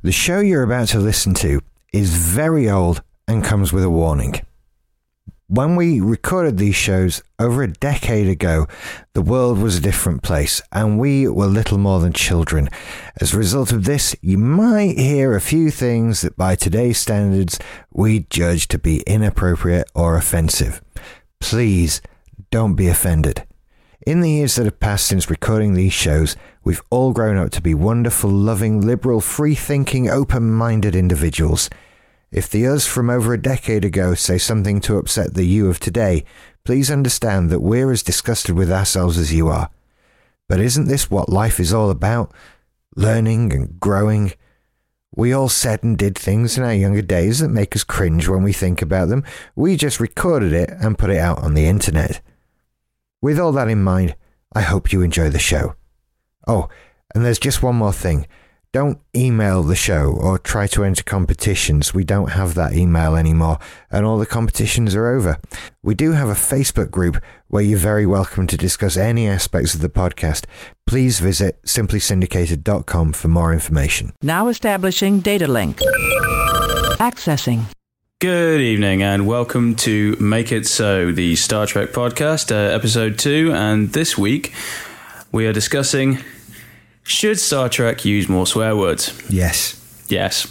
The show you're about to listen to is very old and comes with a warning. When we recorded these shows over a decade ago, the world was a different place and we were little more than children. As a result of this, you might hear a few things that by today's standards we judge to be inappropriate or offensive. Please don't be offended. In the years that have passed since recording these shows, we've all grown up to be wonderful, loving, liberal, free-thinking, open-minded individuals. If the us from over a decade ago say something to upset the you of today, please understand that we're as disgusted with ourselves as you are. But isn't this what life is all about? Learning and growing. We all said and did things in our younger days that make us cringe when we think about them. We just recorded it and put it out on the internet. With all that in mind, I hope you enjoy the show. Oh, and there's just one more thing. Don't email the show or try to enter competitions. We don't have that email anymore, and all the competitions are over. We do have a Facebook group where you're very welcome to discuss any aspects of the podcast. Please visit simplysyndicated.com for more information. Now establishing data link. Accessing. Good evening and welcome to Make It So, the Star Trek podcast, episode 2. And this week we are discussing, should Star Trek use more swear words? Yes. Yes.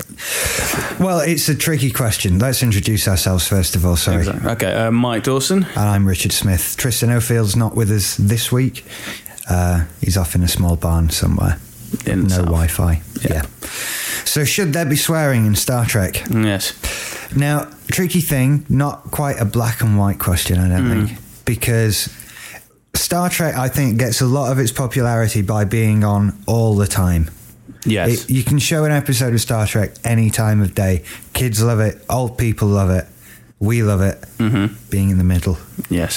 Well, it's a tricky question. Let's introduce ourselves first of all, sorry. Exactly. Okay, Mike Dawson. And I'm Richard Smith. Tristan O'Field's not with us this week. He's off in a small barn somewhere. In no South. Wi-Fi. Yeah. So should there be swearing in Star Trek? Yes. Now, tricky thing, not quite a black and white question, I don't think, because Star Trek, I think, gets a lot of its popularity by being on all the time. Yes. You can show an episode of Star Trek any time of day. Kids love it. Old people love it. We love it. Being in the middle. Yes.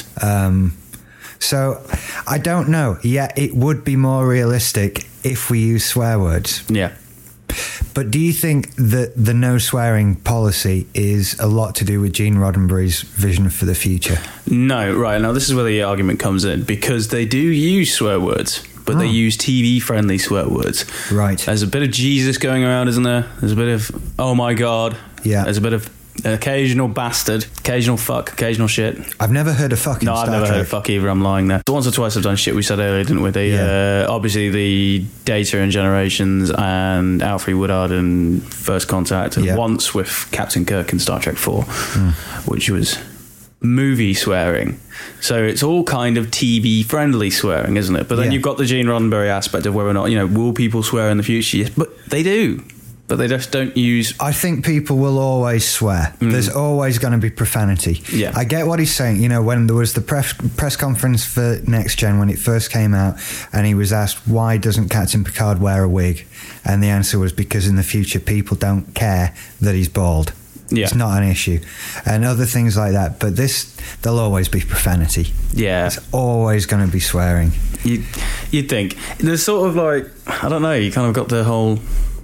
So, I don't know. Yeah, it would be more realistic if we use swear words. Yeah. But do you think that the no swearing policy is a lot to do with Gene Roddenberry's vision for the future? No, right. Now, this is where the argument comes in, because they do use swear words, but they use TV-friendly swear words. Right. There's a bit of Jesus going around, isn't there? There's a bit of, oh my God. Yeah. There's a bit of occasional bastard, occasional fuck, occasional shit. I've never heard of fucking No, I've never heard of fuck either. I'm lying there. Once or twice I've done shit we said earlier, didn't we? Obviously the Data and Generations and Alfred Woodard and First Contact, and once with Captain Kirk in Star Trek 4, which was movie swearing. So it's all kind of TV friendly swearing, isn't it? But then you've got the Gene Roddenberry aspect of whether or not, will people swear in the future? Yes, but they do. But they just don't use... I think people will always swear. There's always going to be profanity. Yeah. I get what he's saying. When there was the press conference for Next Gen, when it first came out, and he was asked, why doesn't Captain Picard wear a wig? And the answer was, because in the future, people don't care that he's bald. Yeah. It's not an issue. And other things like that. But there'll always be profanity. Yeah. It's always going to be swearing. You'd think. There's sort of like, I don't know, you kind of got the whole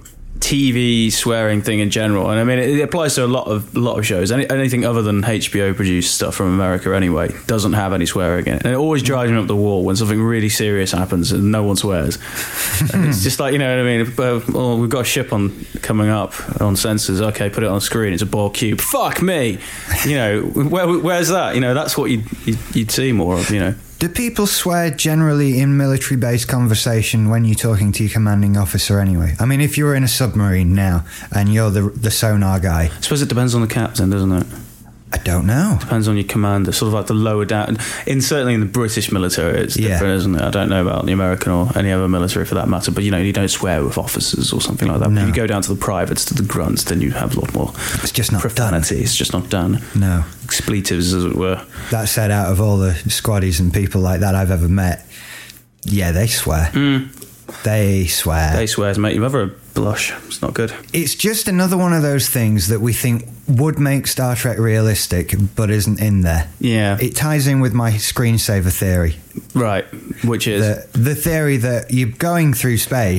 TV swearing thing in general, and I mean it applies to a lot of shows. Anything other than HBO produced stuff from America anyway doesn't have any swearing in it, and it always drives me up the wall when something really serious happens and no one swears. And it's just like, you know what I mean, well, we've got a ship coming up on sensors, okay, put it on screen, it's a ball cube, fuck me, where's that? That's what you'd see more of. Do people swear generally in military-based conversation when you're talking to your commanding officer anyway? I mean, if you're in a submarine now and you're the sonar guy... I suppose it depends on the captain, doesn't it? I don't know. Depends on your commander, sort of like the lower down. Certainly in the British military, it's different, isn't it? I don't know about the American or any other military for that matter, but you don't swear with officers or something like that. No. But if you go down to the privates, to the grunts, then you have a lot more. It's just not profanity. done. It's just not done. No. Expletives, as it were. That said, out of all the squaddies and people like that I've ever met, they swear. They swear. They swear to make your mother blush. It's not good. It's just another one of those things that we think would make Star Trek realistic, but isn't in there. Yeah. It ties in with my screensaver theory. Right, which is? The theory that you're going through space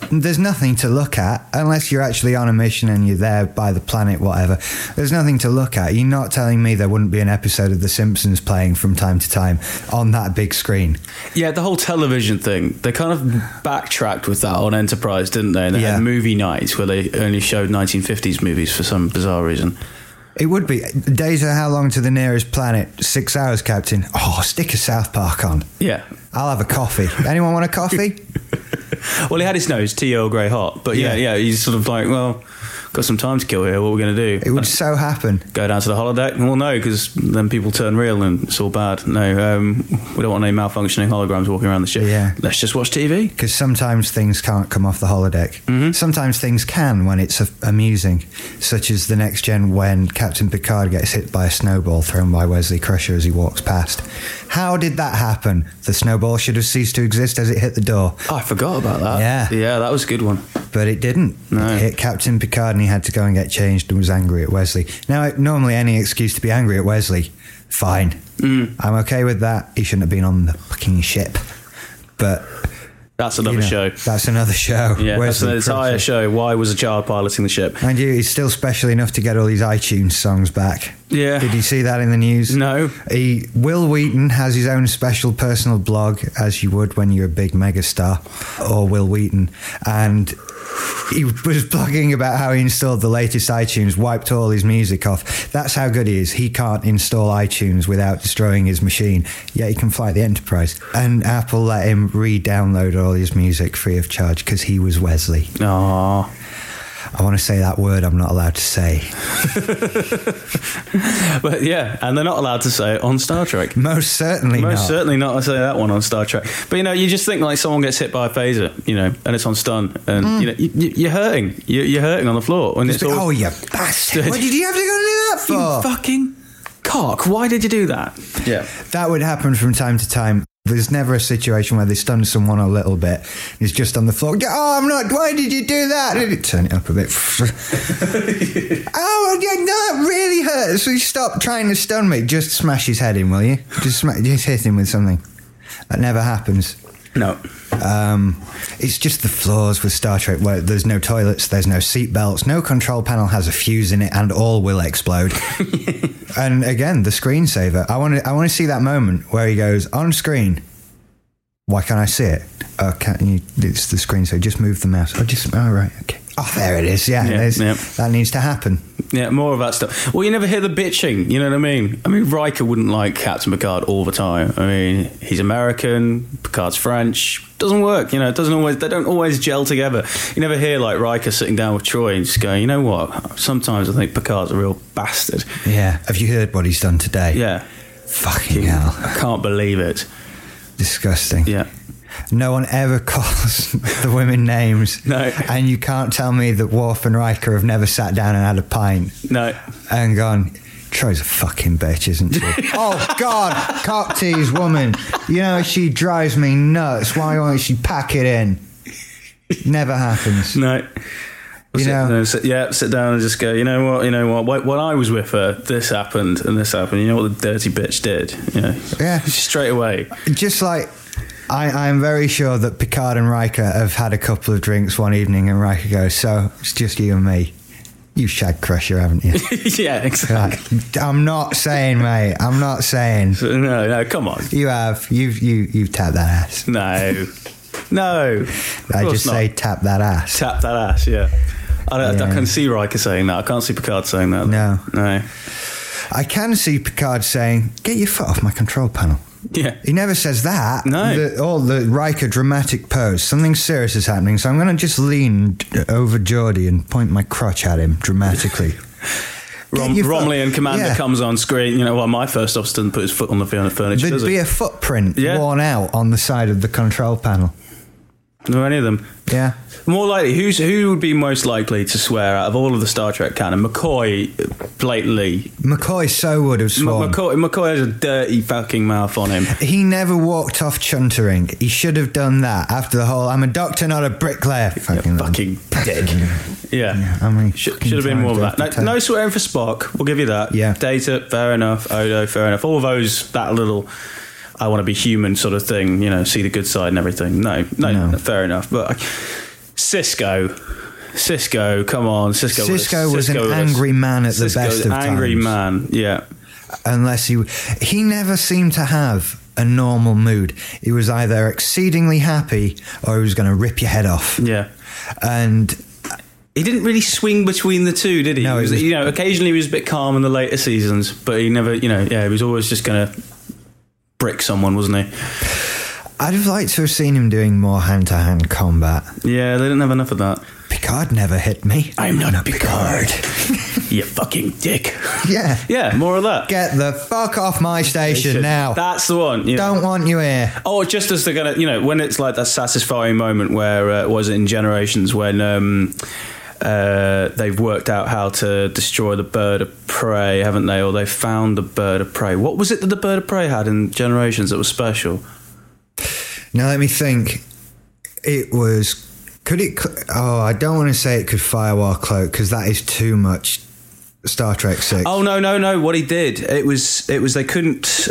There's nothing to look at unless you're actually on a mission and you're there by the planet, whatever. There's nothing to look at. You're not telling me there wouldn't be an episode of The Simpsons playing from time to time on that big screen. Yeah, the whole television thing, they kind of backtracked with that on Enterprise, didn't they? And they had movie nights where they only showed 1950s movies for some bizarre reason. It would be. Data, how long to the nearest planet? 6 hours, Captain. Oh, stick a South Park on. Yeah. I'll have a coffee. Anyone want a coffee? Well, he had his nose, tea Earl Grey hot. But yeah, he's sort of like, well, got some time to kill here. What are we going to do? It would so happen. Go down to the holodeck? Well, no, because then people turn real and it's all bad. No, we don't want any malfunctioning holograms walking around the ship. Yeah. Let's just watch TV. Because sometimes things can't come off the holodeck. Mm-hmm. Sometimes things can when it's amusing, such as the Next Gen when Captain Picard gets hit by a snowball thrown by Wesley Crusher as he walks past. How did that happen? The snowball should have ceased to exist as it hit the door. Oh, I forgot about that. Yeah, that was a good one. But it didn't. No. It hit Captain Picard and he had to go and get changed and was angry at Wesley. Now, normally any excuse to be angry at Wesley, fine. I'm okay with that. He shouldn't have been on the fucking ship. But that's another show. That's another show. Yeah, that's an entire show. Why was a child piloting the ship? Mind you, he's still special enough to get all these iTunes songs back. Yeah. Did you see that in the news? No. Will Wheaton has his own special personal blog, as you would when you're a big megastar, or Will Wheaton, and he was blogging about how he installed the latest iTunes, wiped all his music off. That's how good he is. He can't install iTunes without destroying his machine, yet he can fly the Enterprise. And Apple let him re-download all his music free of charge because he was Wesley. Aww. I want to say that word I'm not allowed to say. But yeah, and they're not allowed to say it on Star Trek. Most certainly not. Most certainly not to say that one on Star Trek. But you just think like someone gets hit by a phaser, and it's on stun, and you're hurting. You're hurting on the floor. And it's oh, you bastard! What did you have to go and do that for? You fucking cock! Why did you do that? Yeah, that would happen from time to time. There's never a situation where they stun someone a little bit. He's just on the floor. Oh, I'm not. Why did you do that? Turn it up a bit. Oh, no, that really hurts. So stop trying to stun me. Just smash his head in, will you? Just hit him with something. That never happens. No. It's just the flaws with Star Trek where there's no toilets, there's no seat belts, no control panel has a fuse in it, and all will explode. And again, the screensaver. I want to see that moment where he goes on screen. Why can't I see it? Oh, can't you? It's the screensaver. Just move the mouse. Right. Okay. Oh, there it is. Yeah, that needs to happen. Yeah, more of that stuff. Well, you never hear the bitching, you know what I mean? I mean, Riker wouldn't like Captain Picard all the time. I mean, he's American, Picard's French. Doesn't work, it doesn't always, they don't always gel together. You never hear like Riker sitting down with Troy and just going, you know what? Sometimes I think Picard's a real bastard. Yeah. Have you heard what he's done today? Yeah. Fucking hell. I can't believe it. Disgusting. Yeah. No one ever calls the women names. No. And you can't tell me that Worf and Riker have never sat down and had a pint. No. And gone, Troy's a fucking bitch, isn't she? Oh, God, cock tease woman. She drives me nuts. Why won't she pack it in? Never happens. No. Sit down and just go, you know what? When I was with her, this happened and this happened. You know what the dirty bitch did? Yeah. Straight away. Just like... I'm very sure that Picard and Riker have had a couple of drinks one evening and Riker goes, so it's just you and me. You shag crusher, haven't you? Yeah, exactly. I'm not saying, mate. I'm not saying. No, come on. You have. You've tapped that ass. No. I just say tap that ass. Tap that ass, yeah. I can see Riker saying that. I can't see Picard saying that. No. I can see Picard saying, get your foot off my control panel. Yeah. He never says that. No. The Riker dramatic pose. Something serious is happening, so I'm going to just lean over Geordi and point my crotch at him dramatically. Romley and Commander comes on screen. My first officer didn't put his foot on the furniture. There'd be a footprint worn out on the side of the control panel. No, any of them. Yeah. More likely, who would be most likely to swear out of all of the Star Trek canon? McCoy, blatantly. McCoy so would have sworn. McCoy has a dirty fucking mouth on him. He never walked off chuntering. He should have done that after the whole, I'm a doctor, not a bricklayer. Fucking dick. Yeah. I mean, should have been more of that. No swearing for Spock. We'll give you that. Yeah. Data, fair enough. Odo, fair enough. All those, that little... I want to be human sort of thing, see the good side and everything. No, fair enough. But Cisco, come on, Cisco was an angry man at the best of times. Angry man, yeah. Unless he never seemed to have a normal mood. He was either exceedingly happy or he was going to rip your head off. Yeah. And he didn't really swing between the two, did he? No, occasionally he was a bit calm in the later seasons, but he never, he was always just going to brick someone, wasn't he? I'd have liked to have seen him doing more hand-to-hand combat. Yeah, they didn't have enough of that. Picard never hit me. I'm not Picard. You fucking dick. Yeah. Yeah, more of that. Get the fuck off my station now. That's the one. Don't want you here. Oh, just as they're going to, when it's like that satisfying moment where, was it in Generations, when they've worked out how to destroy the bird of prey, haven't they? Or they found the bird of prey. What was it that the bird of prey had in Generations that was special? Now, let me think. It was... I don't want to say it could firewall cloak because that is too much Star Trek 6. Oh, no. What he did, it was they couldn't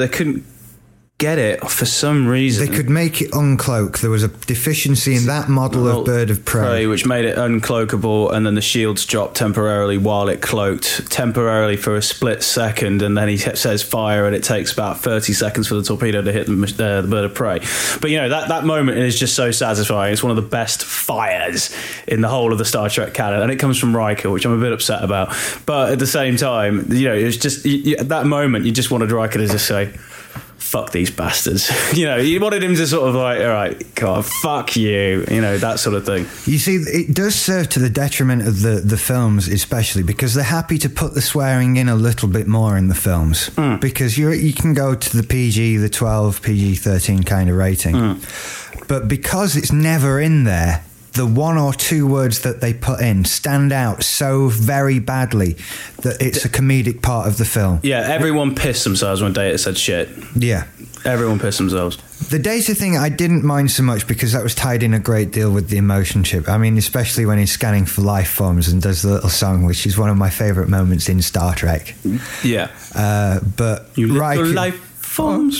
get it for some reason. They could make it uncloak. There was a deficiency in that model of bird of prey, which made it uncloakable, and then the shields dropped temporarily while it cloaked, temporarily for a split second, and then he says fire, and it takes about 30 seconds for the torpedo to hit the bird of prey. But that moment is just so satisfying. It's one of the best fires in the whole of the Star Trek canon, and it comes from Riker, which I'm a bit upset about. But at the same time, it's just at that moment you just wanted Riker to just say, fuck these bastards. You wanted him to sort of like, all right, God, fuck you, that sort of thing. You see, it does serve to the detriment of the films, especially because they're happy to put the swearing in a little bit more in the films. Because you can go to the PG, the 12, PG-13 kind of rating. But because it's never in there, the one or two words that they put in stand out so very badly that it's a comedic part of the film. Yeah, everyone pissed themselves when Data said shit. Yeah. Everyone pissed themselves. The Data thing I didn't mind so much because that was tied in a great deal with the emotion chip. I mean, especially when he's scanning for life forms and does the little song, which is one of my favourite moments in Star Trek. Yeah. But you Riker... life forms.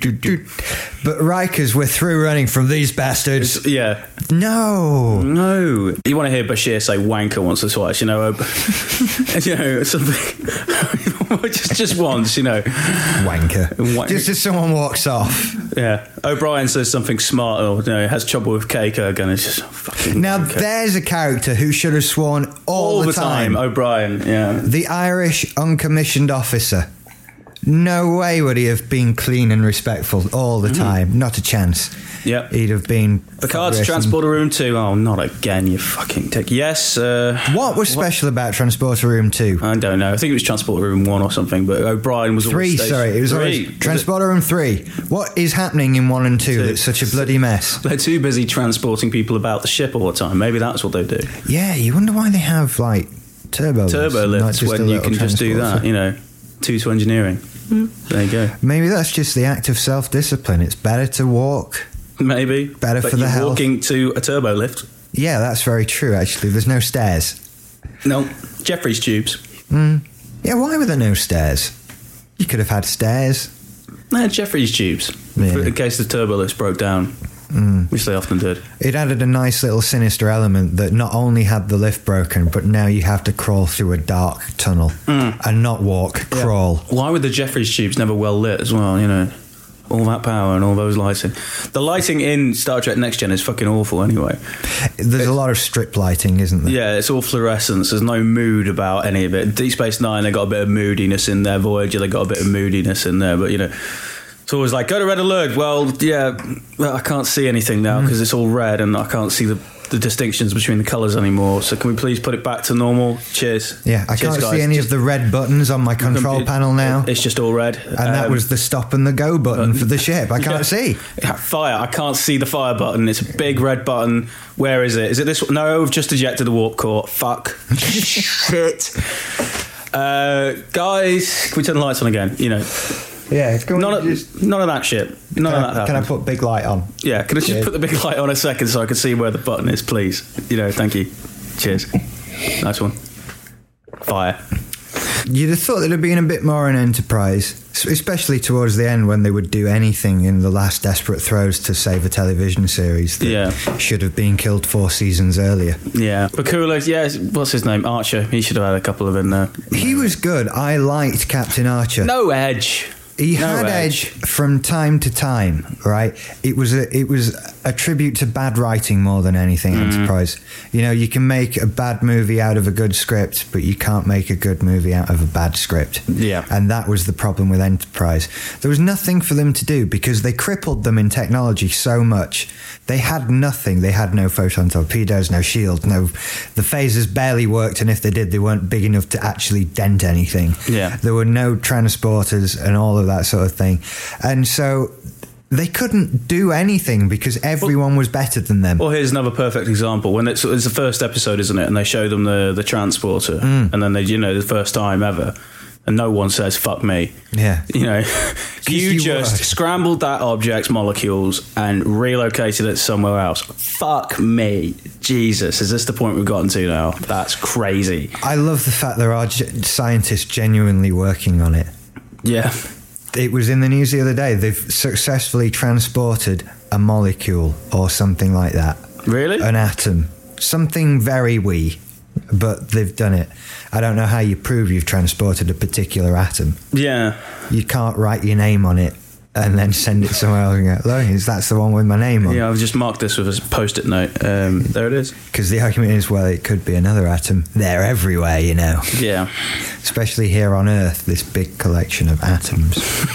But Rikers, we're through running from these bastards. Yeah. No. You want to hear Bashir say wanker once or twice, something. just once, Wanker. Just as someone walks off. Yeah. O'Brien says something smart or has trouble with cake again. It's just fucking now wanker. There's a character who should have sworn all the time. O'Brien, yeah. The Irish uncommissioned officer. No way would he have been clean and respectful all the time. Not a chance. Yep. He'd have been... Picard's Transporter Room 2. Oh, not again, you fucking dick. Yes. What was special about Transporter Room 2? I don't know. I think it was Transporter Room 1 or something, but O'Brien was... 3, sorry. It was 3. Transporter Room 3. What is happening in 1 and 2 that's such a bloody mess? They're too busy transporting people about the ship all the time. Maybe that's what they do. Yeah, you wonder why they have, turbo lifts when you can just do that, 2 to engineering. There you go. Maybe that's just the act of self-discipline. It's better to walk. Maybe. Better for the health. Walking to a turbo lift. Yeah, that's very true, actually. There's no stairs. No. Jeffrey's tubes. Yeah, why were there no stairs? You could have had stairs. No, Jeffrey's tubes. Yeah. In case the turbo lifts broke down. Which they often did. It added a nice little sinister element that not only had the lift broken, but now you have to crawl through a dark tunnel and not walk, crawl. Why were the Jeffrey's tubes never well lit as well, all that power and all those lighting. The lighting in Star Trek Next Gen is fucking awful anyway. There's a lot of strip lighting, isn't there? Yeah, it's all fluorescence. There's no mood about any of it. Deep Space Nine, they got a bit of moodiness in there. Voyager, they got a bit of moodiness in there, but it's always like, go to red alert. Well, yeah, I can't see anything now because it's all red and I can't see the distinctions between the colours anymore. So can we please put it back to normal? Cheers. Yeah, I can't see any of the red buttons on my control panel now. It's just all red. And that was the stop and the go button for the ship. I can't see. Fire. I can't see the fire button. It's a big red button. Where is it? Is it this one? No, we've just ejected the warp core. Fuck. Shit. Guys, can we turn the lights on again? Yeah, it's going none of that shit. None of that happens. Can I put big light on? Yeah, can I just put the big light on a second so I can see where the button is, please? Thank you. Cheers. Nice one. Fire. You'd have thought there'd have been a bit more in Enterprise. Especially towards the end when they would do anything in the last desperate throes to save a television series that should have been killed 4 seasons earlier. Yeah. Bakula, what's his name? Archer. He should have had a couple of in there. He was good. I liked Captain Archer. No edge. He had edge from time to time, right? It was a tribute to bad writing more than anything, Enterprise. You know, you can make a bad movie out of a good script, but you can't make a good movie out of a bad script. Yeah. And that was the problem with Enterprise. There was nothing for them to do because they crippled them in technology so much. They had nothing. They had no photon torpedoes, no shield, the phasers barely worked, and if they did, they weren't big enough to actually dent anything. Yeah. There were no transporters and all of that sort of thing. And so they couldn't do anything because everyone was better than them. Well, here's another perfect example. When it's the first episode, isn't it? And they show them the transporter, and then they, the first time ever, and no one says "fuck me." Yeah, you just scrambled that object's molecules and relocated it somewhere else. Fuck me, Jesus! Is this the point we've gotten to now? That's crazy. I love the fact there are scientists genuinely working on it. Yeah. It was in the news the other day. They've successfully transported a molecule or something like that. Really? An atom. Something very wee, but they've done it. I don't know how you prove you've transported a particular atom. Yeah. You can't write your name on it and then send it somewhere else and go, look, that's the one with my name on. Yeah, I've just marked this with a post-it note. There it is. Because the argument is, well, it could be another atom. They're everywhere, Yeah. Especially here on Earth, this big collection of atoms.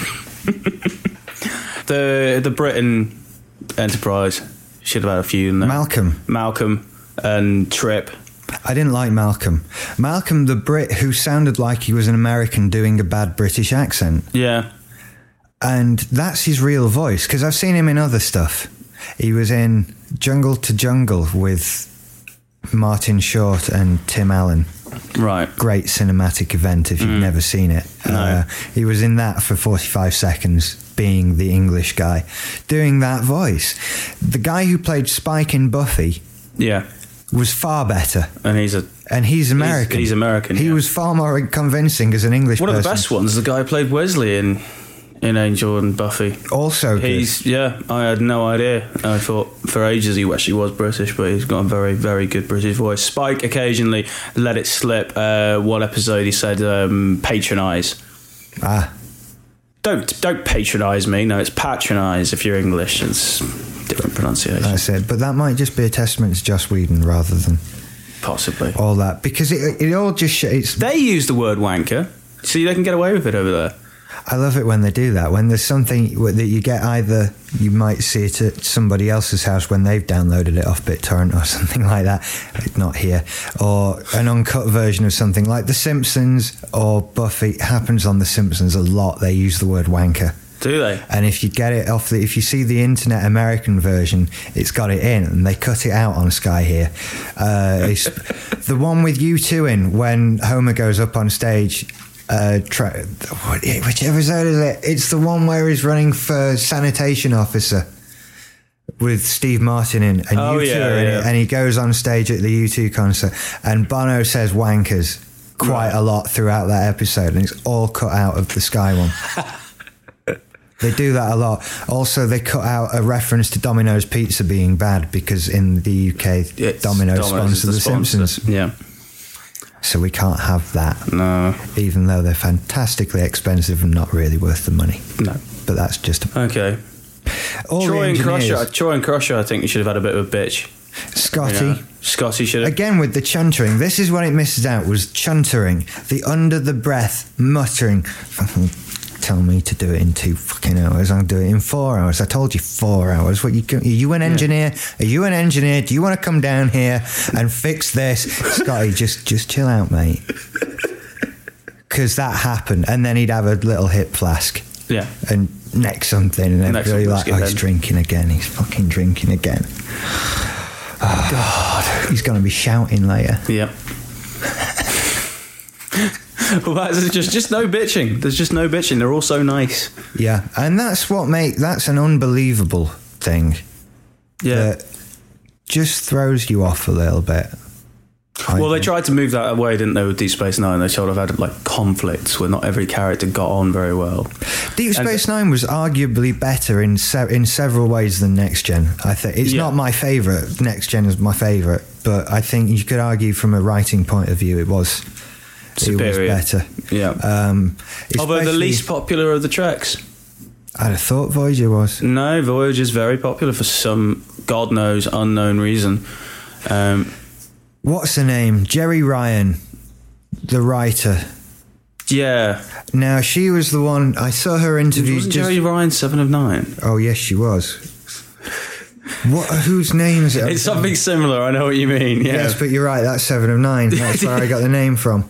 The Britain Enterprise should have had a few in there. Malcolm and Trip. I didn't like Malcolm. Malcolm, the Brit who sounded like he was an American doing a bad British accent. Yeah. And that's his real voice, because I've seen him in other stuff. He was in Jungle to Jungle with Martin Short and Tim Allen. Right. Great cinematic event if you've never seen it. No. He was in that for 45 seconds, being the English guy, doing that voice. The guy who played Spike in Buffy was far better. And he's American. He's American. He was far more convincing as an English person. One of the best ones, the guy who played Wesley in Angel and Buffy. Also good. I had no idea. I thought for ages he actually was British, but he's got a very, very good British voice. Spike occasionally let it slip. One episode he said, patronise. Don't patronise me. No, it's patronise if you're English. It's different pronunciation. That's it. But that might just be a testament to Joss Whedon rather than possibly all that, because it all just they use the word wanker, so they can get away with it over there. I love it when they do that. When there's something that you get, either you might see it at somebody else's house when they've downloaded it off BitTorrent or something like that, not here, or an uncut version of something like The Simpsons or Buffy. It happens on The Simpsons a lot. They use the word wanker. Do they? And if you get it off if you see the internet American version, it's got it in, and they cut it out on Sky here. It's the one with U2 in when Homer goes up on stage. Which episode is it? It's the one where he's running for sanitation officer with Steve Martin in, and U2 in it, and he goes on stage at the U2 concert, and Bono says wankers quite a lot throughout that episode, and it's all cut out of the Sky one. They do that a lot. Also, they cut out a reference to Domino's Pizza being bad because in the UK, Domino's sponsors The Simpsons. Yeah. So we can't have that. No. Even though they're fantastically expensive and not really worth the money. No. But that's just... Okay. Troy and Crusher, I think you should have had a bit of a bitch. Scotty should have. Again, with the chuntering. This is when it misses out, was chuntering. The under-the-breath muttering. Tell me to do it in 2 fucking hours. I'll do it in 4 hours. I told you 4 hours. Are you an engineer? Are you an engineer? Do you want to come down here and fix this? Scotty, just chill out, mate. Because that happened. And then he'd have a little hip flask. Yeah. And neck something. And everybody like, he's drinking again. He's fucking drinking again. Oh, God. He's going to be shouting later. Yep. Well, that's just no bitching. There's just no bitching. They're all so nice. Yeah, and that's an unbelievable thing. Yeah. That just throws you off a little bit. Well, they tried to move that away, didn't they, with Deep Space Nine? They sort of had like conflicts where not every character got on very well. Deep Space Nine was arguably better in several ways than Next Gen. I think it's not my favourite. Next Gen is my favourite, but I think you could argue from a writing point of view, it was superior. It was better. Yeah. Although the least popular of the treks. I'd have thought Voyager was. No, Voyager's very popular for some God knows unknown reason. What's her name? Jerry Ryan, the writer. Yeah. Now, she was the one... I saw her interview... Wasn't Jerry Ryan 7 of 9? Oh, yes, she was. Whose name is it? It's something similar, I know what you mean. Yeah. Yes, but you're right, that's 7 of 9. That's where I got the name from.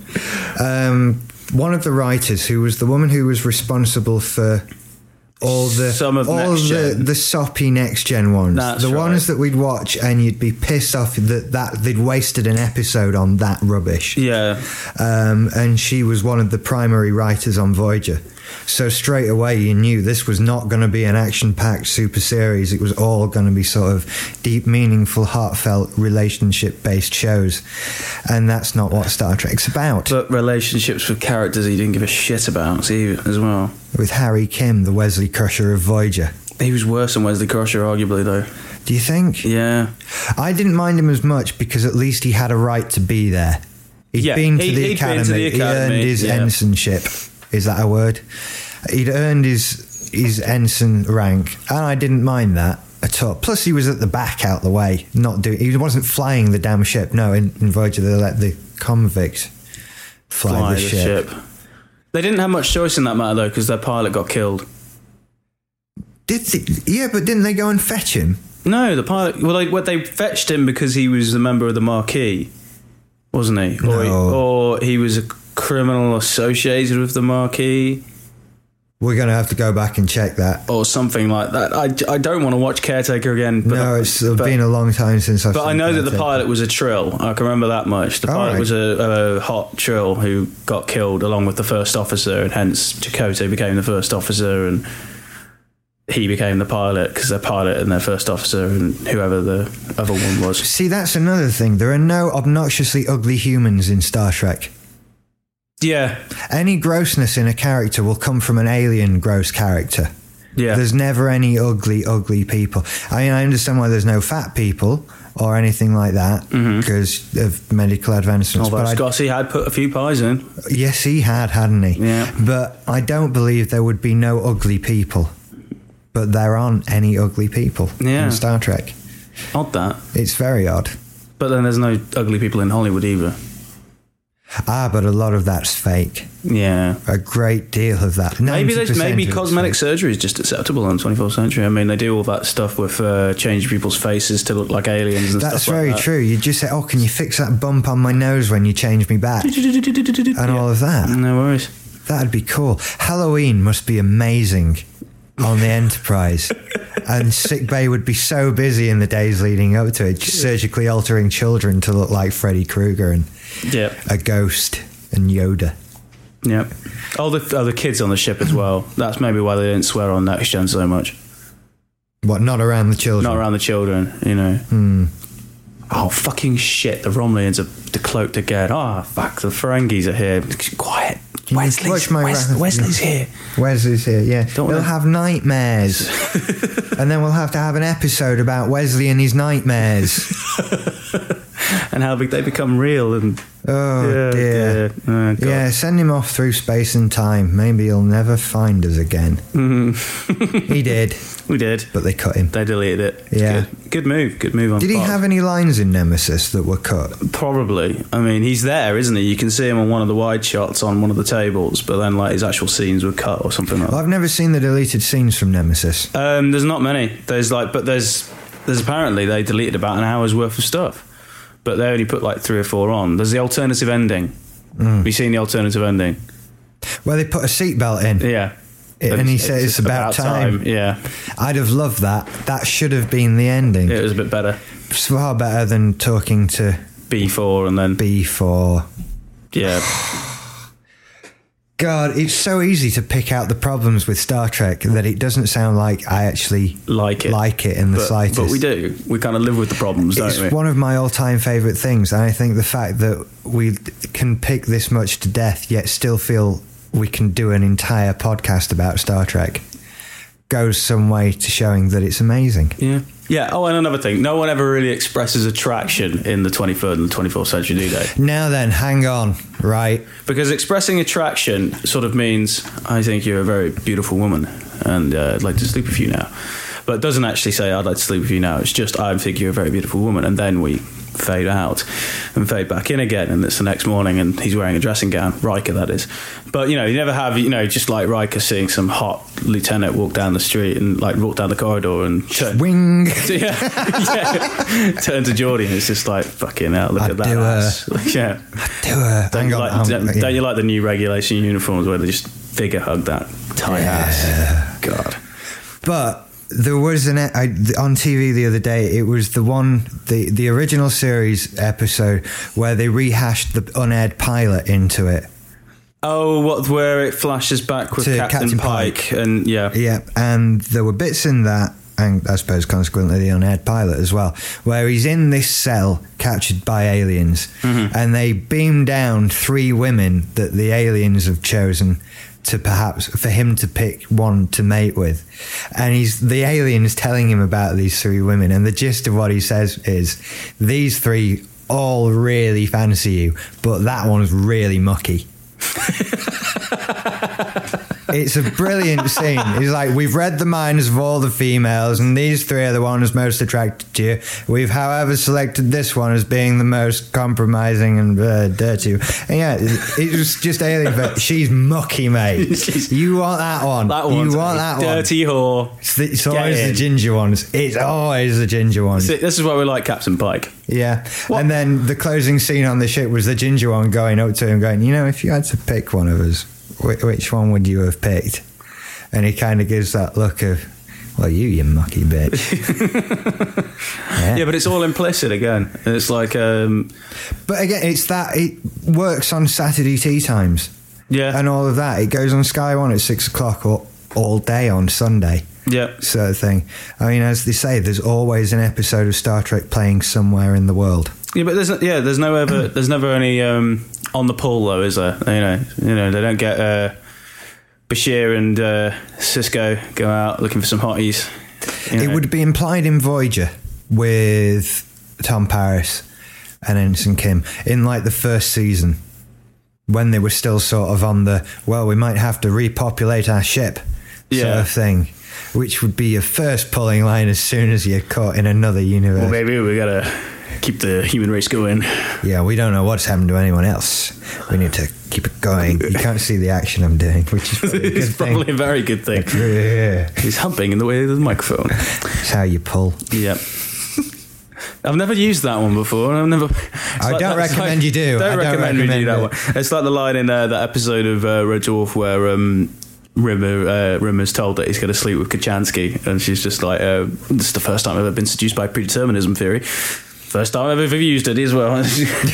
One of the writers, who was the woman who was responsible for... all the soppy Next Gen ones. That's the ones that we'd watch and you'd be pissed off that they'd wasted an episode on that rubbish. Yeah. And she was one of the primary writers on Voyager. So straight away you knew this was not going to be an action-packed super series. It was all going to be sort of deep, meaningful, heartfelt, relationship-based shows. And that's not what Star Trek's about. But relationships with characters he didn't give a shit about as well. With Harry Kim, the Wesley Crusher of Voyager. He was worse than Wesley Crusher, arguably, though. Do you think? Yeah. I didn't mind him as much because at least he had a right to be there. He'd been to the academy. He earned his ensignship. Is that a word? He'd earned his ensign rank, and I didn't mind that at all. Plus, he was at the back, out the way, he wasn't flying the damn ship. No, in Voyager, they let the convicts fly the ship. They didn't have much choice in that matter, though, because their pilot got killed. Did they? Yeah, but didn't they go and fetch him? No, the pilot... Well, they fetched him because he was a member of the Marquis, wasn't he? No. Or he was a criminal associated with the Marquis. We're going to have to go back and check that. Or something like that. I don't want to watch Caretaker again. But no, it's been a long time since I've seen But I know Caretaker. that the pilot was a Trill. I can remember that much. The pilot was a hot Trill who got killed along with the first officer, and hence Chakotay became the first officer, and he became the pilot because their pilot and their first officer and whoever the other one was. See, that's another thing. There are no obnoxiously ugly humans in Star Trek. Yeah. Any grossness in a character will come from an alien gross character. Yeah. There's never any ugly people. I mean, I understand why there's no fat people or anything like that because of medical advancements. Although Scotty had put a few pies in. Yes, he had, hadn't he? Yeah. But I don't believe there would be no ugly people. But there aren't any ugly people in Star Trek. Odd that. It's very odd. But then there's no ugly people in Hollywood either. But a lot of that's fake. Yeah. A great deal of that. Maybe cosmetic surgery is just acceptable in the 24th century. I mean, they do all that stuff with changing people's faces to look like aliens and that's stuff like that. That's very true. You just say, oh, can you fix that bump on my nose when you change me back? And all of that. No worries. That'd be cool. Halloween must be amazing on the Enterprise. And sickbay would be so busy in the days leading up to it, just surgically altering children to look like Freddy Krueger and a ghost and Yoda. Yeah. All the kids on the ship as well. That's maybe why they didn't swear on Next Gen so much. What, not around the children? Not around the children, you know. Oh, fucking shit. The Romulans are decloaked again. Oh, fuck. The Ferengis are here. Quiet. Wesley's here. Wesley's here, yeah. He'll have nightmares. And then we'll have to have an episode about Wesley and his nightmares. And how they become real. And dear. Oh, yeah, send him off through space and time. Maybe he'll never find us again. He did. We did. But they cut him. They deleted it. Yeah. Good move. Good move on Did he have any lines in Nemesis that were cut? Probably. I mean, he's there, isn't he? You can see him on one of the wide shots on one of the tables, but then like his actual scenes were cut or something like that. I've never seen the deleted scenes from Nemesis. There's not many. There's apparently they deleted about an hour's worth of stuff, but they only put like 3 or 4 on. There's the alternative ending. Have you seen the alternative ending? Where they put a seatbelt in. Yeah. And he said it's about time. Yeah. I'd have loved that. That should have been the ending. It was a bit better. It's far better than talking to B4 and then B4. Yeah. God, it's so easy to pick out the problems with Star Trek that it doesn't sound like I actually like it in the slightest. But we do. We kind of live with the problems, don't we? It's one of my all-time favourite things, and I think the fact that we can pick this much to death yet still feel we can do an entire podcast about Star Trek goes some way to showing that it's amazing. Yeah. Oh, and another thing, no one ever really expresses attraction in the 23rd and the 24th century, do they? Now then, hang on, right? Because expressing attraction sort of means, I think you're a very beautiful woman and I'd like to sleep with you now. But it doesn't actually say, I'd like to sleep with you now. It's just, I think you're a very beautiful woman. And then we fade out and fade back in again. And it's the next morning and he's wearing a dressing gown. Riker, that is. But, you never have, just like Riker seeing some hot lieutenant walk down the street and like walk down the corridor and turn. Wing! Turn to Geordie and it's just like, fucking hell, look at that ass. Yeah. I'd do her. Don't you like the new regulation uniforms where they just figure hug that tight ass? God. But there was on TV the other day, it was the original series episode where they rehashed the unaired pilot into it. Oh, where it flashes back with Captain Pike and yeah, and there were bits in that, and I suppose consequently the unaired pilot as well, where he's in this cell captured by aliens, and they beam down 3 women that the aliens have chosen to perhaps for him to pick one to mate with, and the alien is telling him about these 3 women, and the gist of what he says is these 3 all really fancy you, but that one's really mucky. It's a brilliant scene. He's like, we've read the minds of all the females and these 3 are the ones most attracted to you. We've, however, selected this one as being the most compromising and dirty. And yeah, it was just alien, but she's mucky, mate. You want that one. You want that one. Dirty whore. It's always the ginger ones. It's always the ginger ones. See, this is why we like Captain Pike. Yeah. What? And then the closing scene on the ship was the ginger one going up to him going, if you had to pick one of us, which one would you have picked? And he kind of gives that look of, well, you mucky bitch. Yeah, but it's all implicit again. It's like... But again, it's that it works on Saturday tea times. Yeah. And all of that. It goes on Sky One at 6 o'clock or all day on Sunday. Yeah. Sort of thing. I mean, as they say, there's always an episode of Star Trek playing somewhere in the world. Yeah, but there's never any on the pull though, is there? They don't get Bashir and Sisko go out looking for some hotties. It would be implied in Voyager with Tom Paris and Ensign Kim in like the first season when they were still sort of on the, well, we might have to repopulate our ship sort of thing, which would be your first pulling line as soon as you're caught in another universe. Well, maybe we gotta keep the human race going. Yeah, we don't know what's happened to anyone else. We need to keep it going. You can't see the action I'm doing, which is probably a good it's thing. Probably a very good thing. Yeah. He's humping in the way of the microphone. That's how you pull. Yep. I've never used that one before. I don't recommend you do. Don't recommend you do that one. It's like the line in that episode of Red Dwarf where Rimmer's told that he's going to sleep with Kachansky, and she's just like, this is the first time I've ever been seduced by predeterminism theory. First time I've ever used it as well.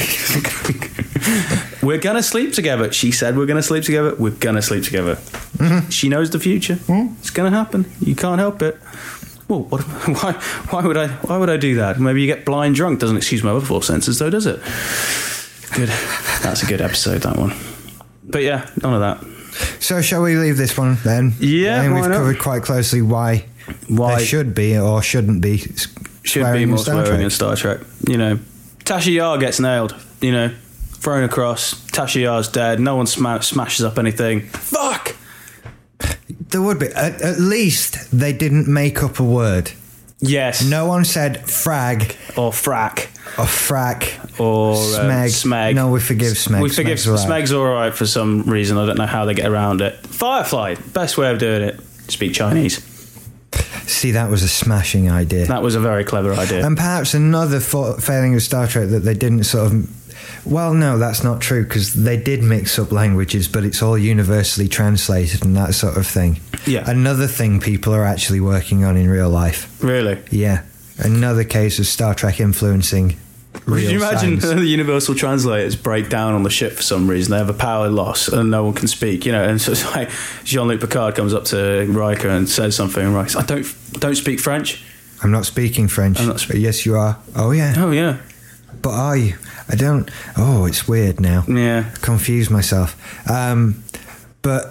We're going to sleep together. She said we're going to sleep together. We're going to sleep together. Mm-hmm. She knows the future. Mm-hmm. It's going to happen. You can't help it. Well, why would I do that? Maybe you get blind drunk. Doesn't excuse my other 4 senses, though, does it? Good. That's a good episode, that one. But yeah, none of that. So shall we leave this one then? Yeah, I think we've covered quite closely why there should be or shouldn't be more swearing in Star Trek. Tasha Yar gets nailed. Thrown across. Tasha Yar's dead. No one smashes up anything. Fuck. There would be. At least they didn't make up a word. Yes. No one said frag or frack or frack or smeg. Smeg. No, we forgive smeg. We forgive Smeg's all right for some reason. I don't know how they get around it. Firefly, best way of doing it. Speak Chinese. See, that was a smashing idea. That was a very clever idea. And perhaps another failing of Star Trek that they didn't sort of... Well, no, that's not true, because they did mix up languages, but it's all universally translated and that sort of thing. Yeah. Another thing people are actually working on in real life. Really? Yeah. Another case of Star Trek influencing Could you imagine signs. the universal translators break down on the ship for some reason? They have a power loss and no one can speak, and so it's like Jean-Luc Picard comes up to Riker and says something, and Riker's, I don't speak French. I'm not speaking French. Yes, you are. Oh, yeah. Oh, yeah. But are you? I don't. Oh, it's weird now. Yeah. I confused myself. But.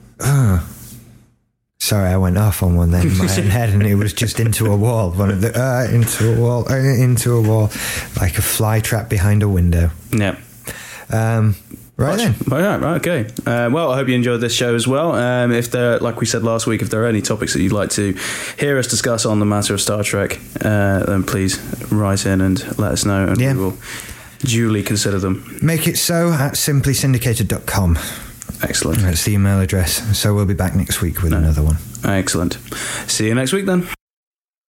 Sorry, I went off on one then in my own head, and it was just into a wall. One of the into a wall, like a fly trap behind a window. Yeah. Right then. Right, okay. Well, I hope you enjoyed this show as well. If there, like we said last week, if there are any topics that you'd like to hear us discuss on the matter of Star Trek, then please write in and let us know, and we will duly consider them. Make it so at simplysyndicated.com. Excellent. That's the email address. So we'll be back next week with another one. Excellent. See you next week then.